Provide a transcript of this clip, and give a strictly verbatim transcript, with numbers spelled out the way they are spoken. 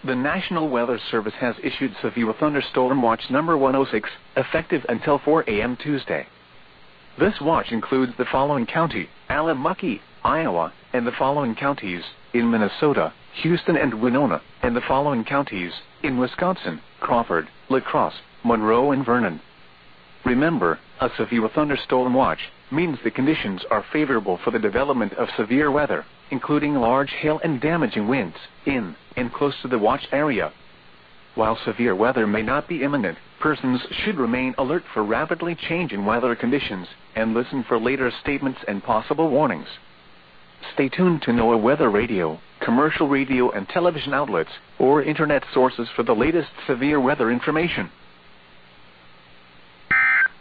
The National Weather Service has issued Severe Thunderstorm Watch number one oh six, effective until four a m Tuesday. This watch includes the following county: Allamucky, Iowa, and the following counties, in Minnesota, Houston and Winona, and the following counties, in Wisconsin, Crawford, La Crosse, Monroe and Vernon. Remember, a severe thunderstorm watch means the conditions are favorable for the development of severe weather, including large hail and damaging winds, in and close to the watch area. While severe weather may not be imminent, persons should remain alert for rapidly changing weather conditions and listen for later statements and possible warnings. Stay tuned to NOAA Weather Radio, commercial radio and television outlets, or internet sources for the latest severe weather information.